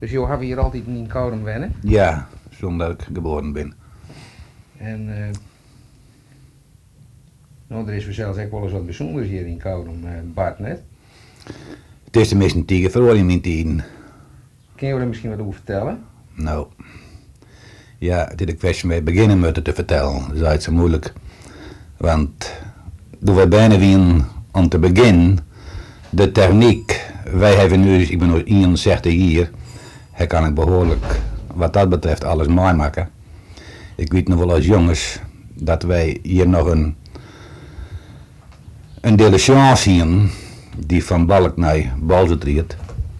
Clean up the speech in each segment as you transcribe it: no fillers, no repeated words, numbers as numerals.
Dus joh, hebben we hier altijd in Koudem wennen? Ja, zonder dat ik geboren ben. En nou, er is zelfs ook wel eens wat bijzonders hier in Koudem, Bart, net. Het is de meeste tegen verhoor in mijn tien. Kun je er misschien wat over vertellen? Nou, ja, het is een kwestie mee beginnen met het te vertellen. Dat is eigenlijk zo moeilijk. Want toen we bijna weer om te beginnen, de techniek, wij hebben nu, ik ben nu 61 hier, hij kan ik behoorlijk wat dat betreft alles mooi maken. Ik weet nog wel als jongens dat wij hier nog een diligence zien die van Balk naar Balzet riet.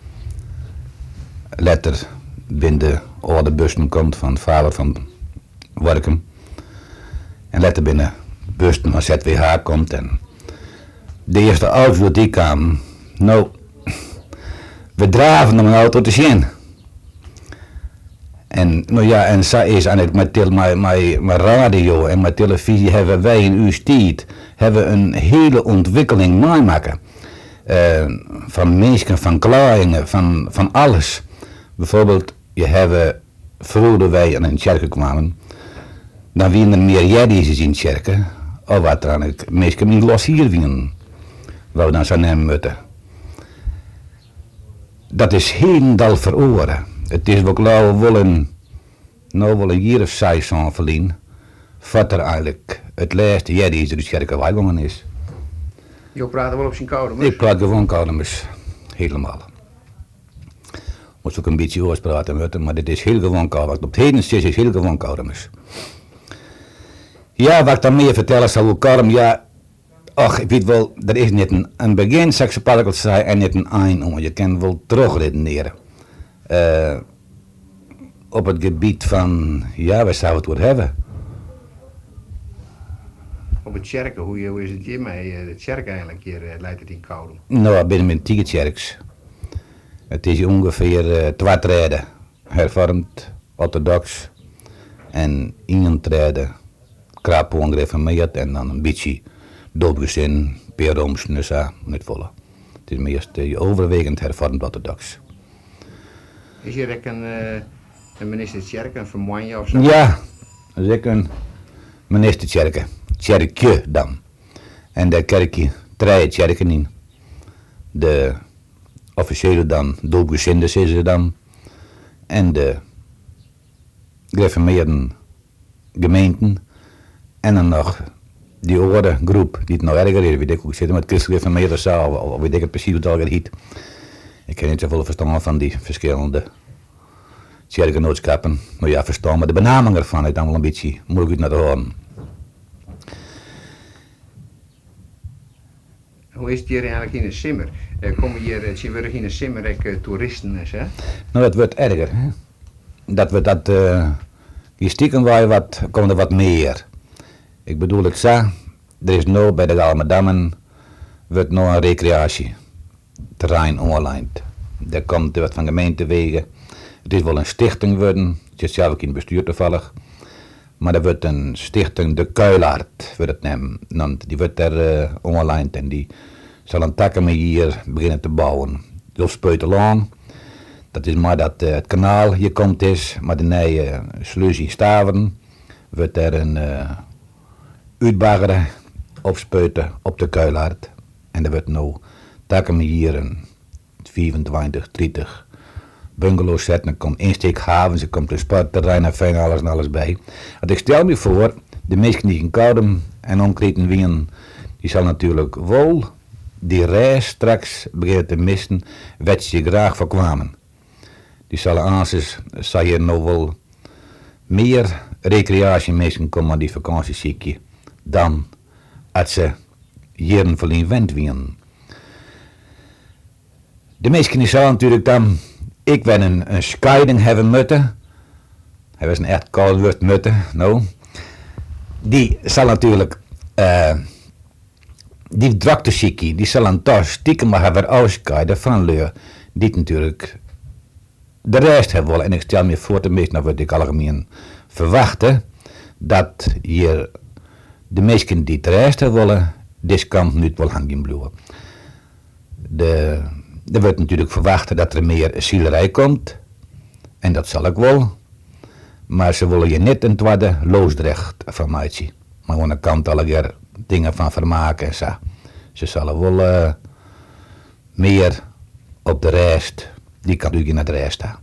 Letter binnen de oude bussen komt van vader van Workum. En letter binnen bussen naar ZWH komt en de eerste auto die kwam, nou, we draven om een auto te zien. En nou ja, en zo is eigenlijk met radio en met televisie hebben wij in uw tijd hebben een hele ontwikkeling meemaken. Van mensen, van klaringen, van alles. Bijvoorbeeld, je hebben vroeger wij in een kerk kwamen, dan waren er meer jaddies in kerken, of wat dan ook, mensen niet los hier waren, waar we dan zo nemen moeten. Dat is helemaal veroren. Het is ook wel een jaar of 6 aan verlien, wat er eigenlijk het laatste jaddies in de kerken weigongen is. Je praat wel op zijn Koudem. Ik praat gewoon Koudemers, helemaal. Moet ook een beetje oors praten met hem, maar dit is heel gewoon Koudemers. Op het heden is heel gewoon Koudemers. Ja, wat ik dan meer vertellen zal over Koudem, ja, ach, ik weet wel, er is niet een begin, zeg ze parkelt zei, en niet een eind, je kan wel terugredeneren. Op het gebied van, ja, waar zou het voor hebben? Op het kerken, hoe is het hier mee? De kerk eigenlijk hier leidt het in Koudem. Nou, binnen mijn Tiegertjerks. Het is ongeveer 2 treden, hervormd, orthodox en 1 treden, krap ongereformeerd en dan een beetje doopgezin, Pierooms, Nussa, niet volle. Het is meest overwegend hervormd orthodox. Is hier ook een minister kerk, een vermoeien of zo? Ja, dat is ook een ministerkerken, kerkje dan. En daar kerkje 3 kerken in. De officiële dan, doopgezinden is ze dan. En de gereformeerde gemeenten. En dan nog die oude groep, die het nou erger is, weet ik hoe ik zit, met christelijk gereformeerde zaal, of weet ik het precies wat het heet. Ik heb niet zoveel verstand van die verschillende kerkgenootschappen. Nou ja, verstaan, maar de benaming ervan is dan wel een beetje moeilijk naar te horen. Hoe is het hier eigenlijk in de simmer? Komen hier, zien we in de simmer ook toeristen, hè? Nou, dat wordt erger, hè. Dat je stiekem komen er wat meer. Ik bedoel het zo, er is nou bij de Almedammen, wordt nou een recreatieterrein ongelijnd. Daar komt wat van gemeentewegen. Het is wel een stichting worden, ik zit zelf ook in het bestuur toevallig. Maar er wordt een stichting, de Kuilaard, wordt het nemen. Die wordt daar ongelijnd en die zal een takken mee hier beginnen te bouwen. Dus Speutelaan, dat is maar dat het kanaal hier komt is, maar de nieuwe sluis in Staveren, wordt er een uitbaggeren opspuiten op de Kuilaard. En er wordt nou takken mee hier een 25, 30 bungalows zetten, er komt insteekhavens, er komt een sportterrein en alles bij. Want ik stel me voor, de mensen die in Koudem en omkreten wien, die zal natuurlijk wel die reis straks beginnen te missen, wat ze graag voorkwamen. Die zullen aanzien, zal hier nou wel meer recreatiemensen komen aan die vakantieziekje, dan als ze jaren verlien wend wien. De mensen die zullen natuurlijk dan ik ben een scheiding hebben moeten. Hij was een echt koud woord moeten. Nou. Die zal natuurlijk, die drakteziekje, die zal dan toch stiekem maar hebben uitscheiden van leur. Die natuurlijk de rest hebben willen. En ik stel me voor, tenminste, nou wat ik algemeen verwachten, dat hier de mensen die het rest hebben willen, dit kan niet wel hangen blijven. Er wordt natuurlijk verwacht dat er meer zielerij komt. En dat zal ik wel. Maar ze willen je niet een tweede Loosdrecht van mij zien. Maar aan de kant alle keer dingen van vermaken en zo. Ze zullen wel meer op de rest, die kan natuurlijk in het rest staan.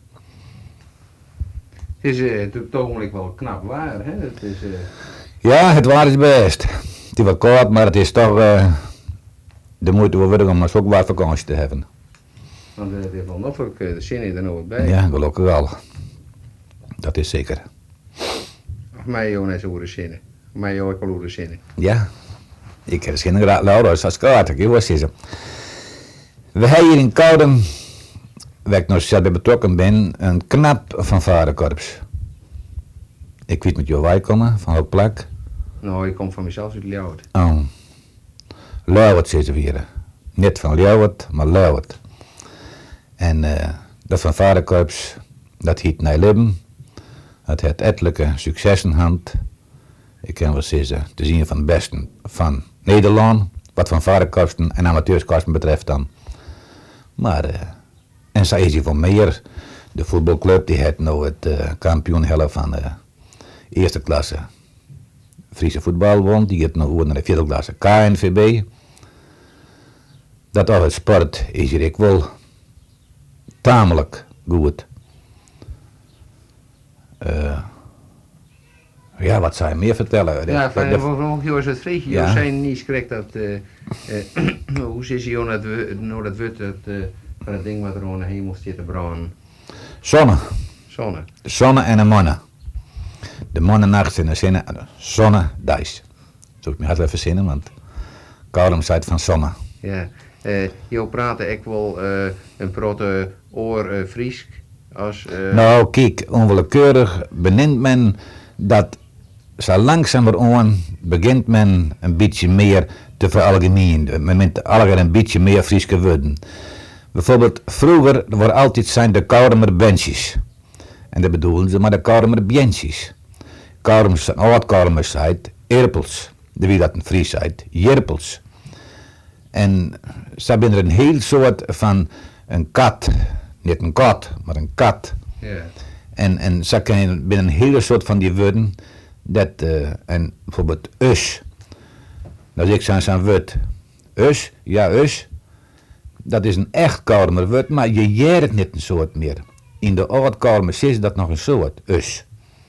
Het is op het ogenblik wel knap waar, hè? Het is, Ja, het waar is best. Het is wat koud, maar het is toch de moeite waard om eens ook wat vakantie te hebben. want het heeft wel nog ook de zin er nooit bij. Ja, gelukkig wel. Dat is zeker. Of mij ook net zo de zinnen. Of mij ook wel de zinnen. Ja, ik heb geen graag luid als kaart, ik was ze. We hebben hier in Kouden, waar ik nog zelf bij betrokken ben, een knap fanfarekorps. Ik weet met jou wij komen, van welk plak. Nou, ik kom van mezelf uit Ljouwert. Oh, Lauwert zitten we hier. Niet van Ljouwert, maar Lauwert. En dat fanfarekorps, dat heet Nijlibben. Het heeft ettelijke successen gehad. Ik kan wel zeggen, te zien van de besten van Nederland, wat fanfarekorpsen en amateurskorpsen betreft dan. Maar, en zo is hij van meer. De voetbalclub die heeft nou het kampioenhelft van eerste klasse Friese voetbal won. Die heeft nou naar de vierde klasse KNVB. Dat al het sport is hier ik wel tamelijk goed. Ja, wat zou je meer vertellen? Ja, van jongens het vreetje. Ja. Ja. Zijn niet correct dat, hoe is je nou dat wordt van het ding wat er aan de hemel zit te branden. Zonne. Zonne. De zonne en de mannen. De mannen nachts in de zinnen, zonne, dijs. Zou ik me hard even verzinnen, want Koudem zei het van zonne. Ja. Je praten ik wel een protte oor Fries als... Nou, kijk, onwillekeurig benint men dat zo langzamerhand begint men een beetje meer te veralgemenen. Men moet alweer een beetje meer Fries worden. Bijvoorbeeld, vroeger waren altijd zijn de Koudemer benches. En dat bedoelen ze maar de Koudemer bjentjes. Koudemers, oud-Koudemers zei erpels. De wie dat een Fries zei, jerpels. En ze hebben er een heel soort van een kat, niet een kat, maar een kat. Ja. En zo kan je binnen een hele soort van die woorden, dat, en bijvoorbeeld us. Dat is ik zo'n woord. Us, ja us. Dat is een echt Koudemer woord, maar je jeert het niet een soort meer. In de oud-Koudemers is dat nog een soort, us.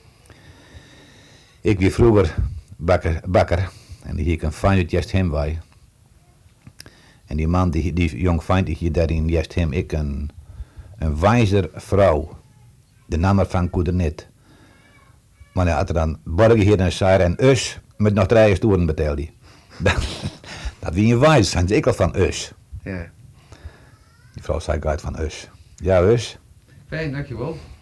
Ik wie vroeger bakker en die hier een fijn juist hem bij. En die man, die jong fijn, die hier daarin juist hem, ik een wijzer vrouw. De naam ervan kon er niet. Maar hij had er dan borgen hier en zei en us met nog 3 stoeren betaalde hij. Dat wie een wijs, zijn ze ik al van us. Ja. Die vrouw zei uit van us. Ja us. Fijn, dankjewel.